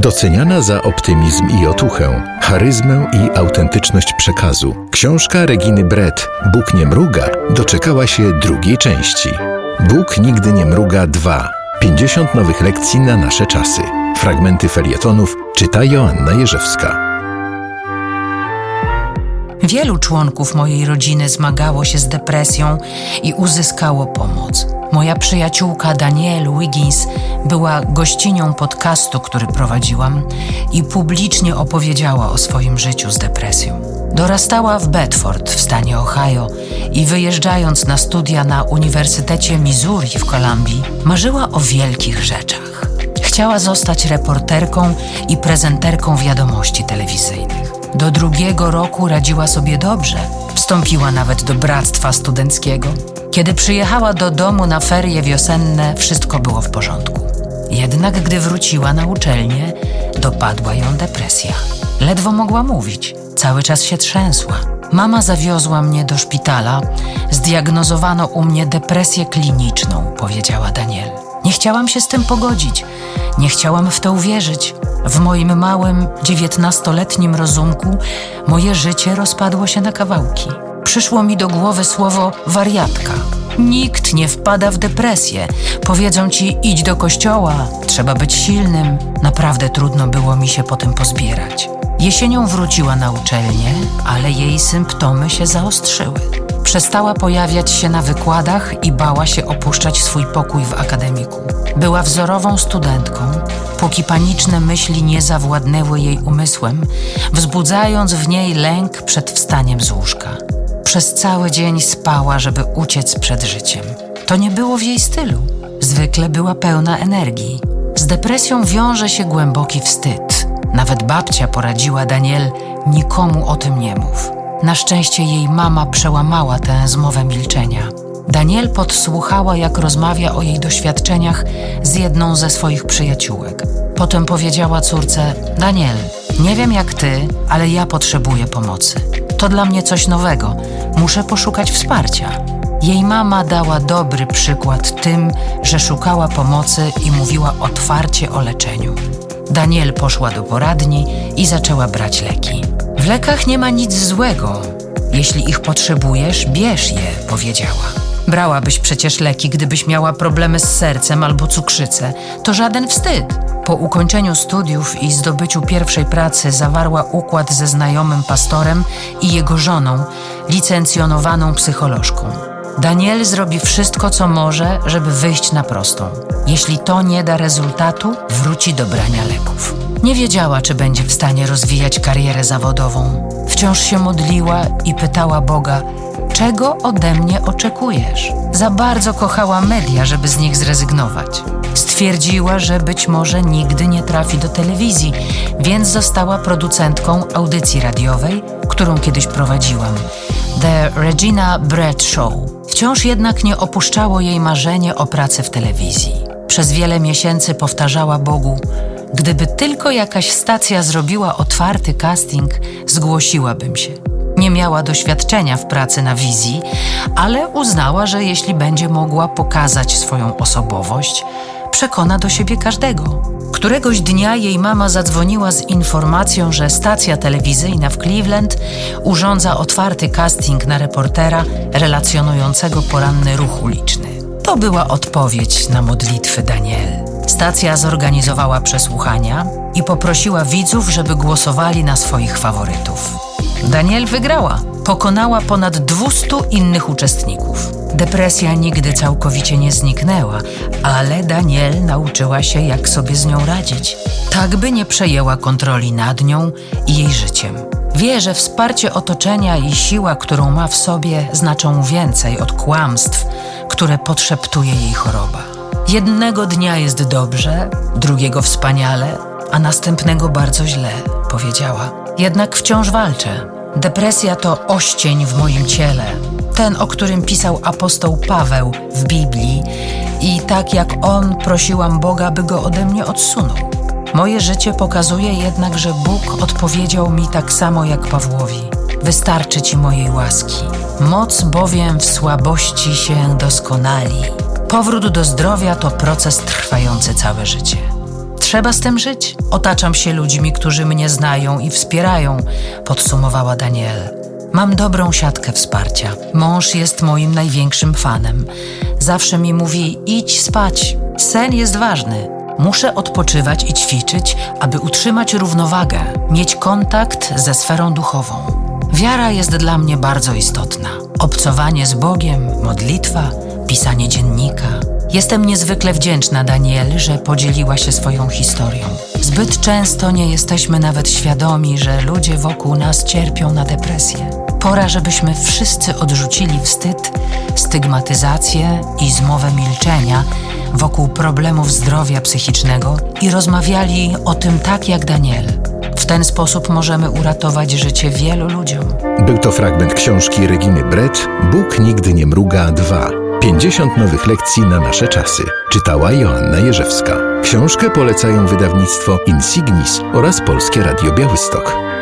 Doceniana za optymizm i otuchę, charyzmę i autentyczność przekazu, książka Reginy Brett „Bóg nie mruga” doczekała się drugiej części. Bóg nigdy nie mruga 2. 50 nowych lekcji na nasze czasy. Fragmenty felietonów czyta Joanna Jerzewska. Wielu członków mojej rodziny zmagało się z depresją i uzyskało pomoc. Moja przyjaciółka Danielle Wiggins była gościnią podcastu, który prowadziłam i publicznie opowiedziała o swoim życiu z depresją. Dorastała w Bedford w stanie Ohio i wyjeżdżając na studia na Uniwersytecie Missouri w Kolumbii, marzyła o wielkich rzeczach. Chciała zostać reporterką i prezenterką wiadomości telewizyjnych. Do 2 roku radziła sobie dobrze. Wstąpiła nawet do bractwa studenckiego. Kiedy przyjechała do domu na ferie wiosenne, wszystko było w porządku. Jednak gdy wróciła na uczelnię, dopadła ją depresja. Ledwo mogła mówić, cały czas się trzęsła. Mama zawiozła mnie do szpitala. Zdiagnozowano u mnie depresję kliniczną, powiedziała Danielle. Nie chciałam się z tym pogodzić. Nie chciałam w to uwierzyć. W moim małym, 19-letnim rozumku moje życie rozpadło się na kawałki. Przyszło mi do głowy słowo wariatka. Nikt nie wpada w depresję. Powiedzą ci, idź do kościoła, trzeba być silnym. Naprawdę trudno było mi się potem pozbierać. Jesienią wróciła na uczelnię, ale jej symptomy się zaostrzyły. Przestała pojawiać się na wykładach i bała się opuszczać swój pokój w akademiku. Była wzorową studentką, póki paniczne myśli nie zawładnęły jej umysłem, wzbudzając w niej lęk przed wstaniem z łóżka. Przez cały dzień spała, żeby uciec przed życiem. To nie było w jej stylu. Zwykle była pełna energii. Z depresją wiąże się głęboki wstyd. Nawet babcia poradziła Danielle, nikomu o tym nie mów. Na szczęście jej mama przełamała tę zmowę milczenia. Danielle podsłuchała, jak rozmawia o jej doświadczeniach z jedną ze swoich przyjaciółek. Potem powiedziała córce: Danielle, nie wiem jak ty, ale ja potrzebuję pomocy. To dla mnie coś nowego. Muszę poszukać wsparcia. Jej mama dała dobry przykład tym, że szukała pomocy i mówiła otwarcie o leczeniu. Danielle poszła do poradni i zaczęła brać leki. W lekach nie ma nic złego. Jeśli ich potrzebujesz, bierz je, powiedziała. Brałabyś przecież leki, gdybyś miała problemy z sercem albo cukrzycę. To żaden wstyd. Po ukończeniu studiów i zdobyciu pierwszej pracy zawarła układ ze znajomym pastorem i jego żoną, licencjonowaną psycholożką. Danielle zrobi wszystko, co może, żeby wyjść na prostą. Jeśli to nie da rezultatu, wróci do brania leków. Nie wiedziała, czy będzie w stanie rozwijać karierę zawodową. Wciąż się modliła i pytała Boga: czego ode mnie oczekujesz? Za bardzo kochała media, żeby z nich zrezygnować. Stwierdziła, że być może nigdy nie trafi do telewizji, więc została producentką audycji radiowej, którą kiedyś prowadziłam. The Regina Brett Show. Wciąż jednak nie opuszczało jej marzenie o pracy w telewizji. Przez wiele miesięcy powtarzała Bogu: gdyby tylko jakaś stacja zrobiła otwarty casting, zgłosiłabym się. Nie miała doświadczenia w pracy na wizji, ale uznała, że jeśli będzie mogła pokazać swoją osobowość, przekona do siebie każdego. Któregoś dnia jej mama zadzwoniła z informacją, że stacja telewizyjna w Cleveland urządza otwarty casting na reportera relacjonującego poranny ruch uliczny. To była odpowiedź na modlitwy Danielle. Stacja zorganizowała przesłuchania i poprosiła widzów, żeby głosowali na swoich faworytów. Danielle wygrała. Pokonała ponad 200 innych uczestników. Depresja nigdy całkowicie nie zniknęła, ale Danielle nauczyła się, jak sobie z nią radzić, tak by nie przejęła kontroli nad nią i jej życiem. Wie, że wsparcie otoczenia i siła, którą ma w sobie, znaczą więcej od kłamstw, które podszeptuje jej choroba. Jednego dnia jest dobrze, drugiego wspaniale, a następnego bardzo źle, powiedziała. Jednak wciąż walczę. Depresja to oścień w moim ciele, ten, o którym pisał apostoł Paweł w Biblii, i tak jak on, prosiłam Boga, by go ode mnie odsunął. Moje życie pokazuje jednak, że Bóg odpowiedział mi tak samo jak Pawłowi: wystarczy ci mojej łaski. Moc bowiem w słabości się doskonali. Powrót do zdrowia to proces trwający całe życie. trzeba z tym żyć. Otaczam się ludźmi, którzy mnie znają i wspierają, podsumowała Danielle. Mam dobrą siatkę wsparcia. Mąż jest moim największym fanem. Zawsze mi mówi: idź spać. Sen jest ważny. Muszę odpoczywać i ćwiczyć, aby utrzymać równowagę, mieć kontakt ze sferą duchową. Wiara jest dla mnie bardzo istotna. Obcowanie z Bogiem, modlitwa, pisanie dziennika. Jestem niezwykle wdzięczna Danielle, że podzieliła się swoją historią. Zbyt często nie jesteśmy nawet świadomi, że ludzie wokół nas cierpią na depresję. Pora, żebyśmy wszyscy odrzucili wstyd, stygmatyzację i zmowę milczenia wokół problemów zdrowia psychicznego i rozmawiali o tym tak jak Danielle. W ten sposób możemy uratować życie wielu ludziom. Był to fragment książki Reginy Brett Bóg nigdy nie mruga 2. 50 nowych lekcji na nasze czasy. Czytała Joanna Jerzewska. Książkę polecają wydawnictwo Insignis oraz Polskie Radio Białystok.